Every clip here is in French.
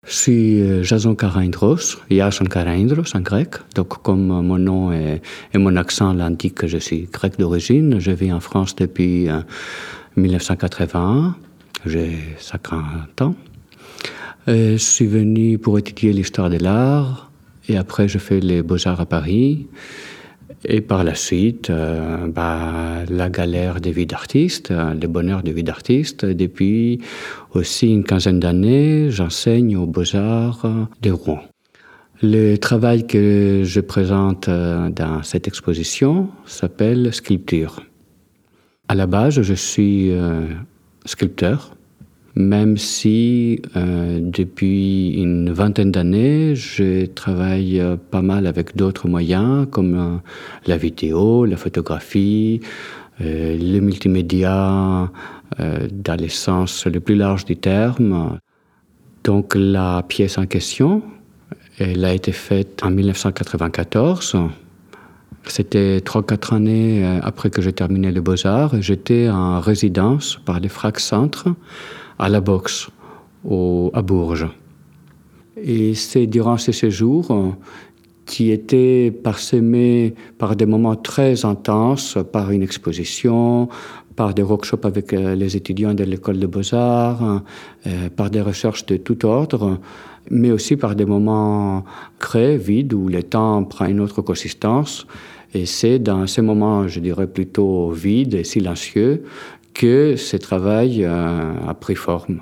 Je suis Jason Karaindros, Jason Karaindros en grec. Donc comme mon nom et mon accent l'indiquent que je suis grec d'origine, je vis en France depuis 1981. J'ai 50 ans. Je suis venu pour étudier l'histoire de l'art et après je fais les Beaux-Arts à Paris. Et par la suite, la galère de vie d'artiste, le bonheur de vie d'artiste. Depuis aussi une quinzaine d'années, j'enseigne aux Beaux-Arts de Rouen. Le travail que je présente dans cette exposition s'appelle Sculpture. À la base, je suis sculpteur, même si depuis une vingtaine d'années, je travaille pas mal avec d'autres moyens comme la vidéo, la photographie, le multimédia dans le sens le plus large du terme. Donc la pièce en question, elle a été faite en 1994. C'était 3-4 années après que j'ai terminé les Beaux-Arts et j'étais en résidence par les Frac Centre à la Boxe, à Bourges. Et c'est durant ces séjours qui étaient parsemés par des moments très intenses, par une exposition, par des workshops avec les étudiants de l'école de Beaux-Arts, par des recherches de tout ordre, mais aussi par des moments creux, vides, où le temps prend une autre consistance. Et c'est dans ces moments, je dirais, plutôt vides et silencieux que ce travail a pris forme.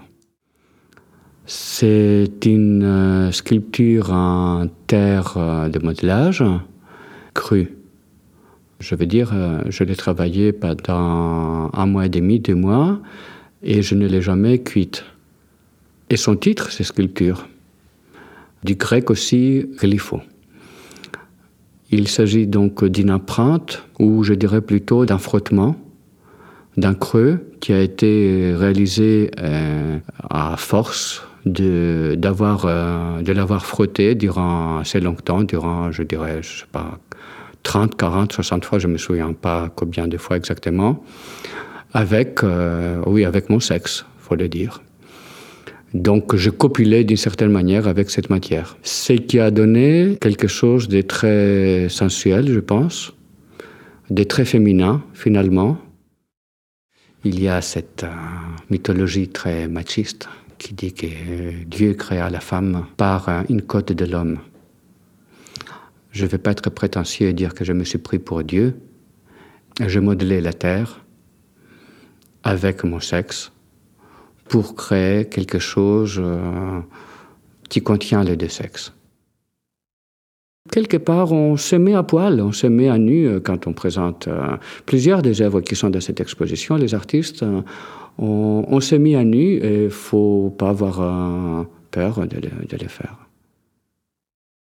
C'est une sculpture en terre de modelage crue. Je veux dire, je l'ai travaillée pendant 1 mois et demi, 2 mois, et je ne l'ai jamais cuite. Et son titre, c'est Sculpture. Du grec aussi, glypho. Il s'agit donc d'une empreinte, ou je dirais plutôt d'un frottement, d'un creux qui a été réalisé à force de l'avoir frotté durant assez longtemps, durant, je dirais, 30, 40, 60 fois, je ne me souviens pas combien de fois exactement, avec mon sexe, faut le dire. Donc, je copulais d'une certaine manière avec cette matière. Ce qui a donné quelque chose de très sensuel, je pense, de très féminin, finalement. Il y a cette mythologie très machiste qui dit que Dieu créa la femme par une côte de l'homme. Je ne vais pas être prétentieux et dire que je me suis pris pour Dieu. Je modelais la terre avec mon sexe pour créer quelque chose qui contient les deux sexes. Quelque part, on se met à poil, on se met à nu quand on présente plusieurs des œuvres qui sont dans cette exposition. Les artistes, on se met à nu et il ne faut pas avoir peur de les faire.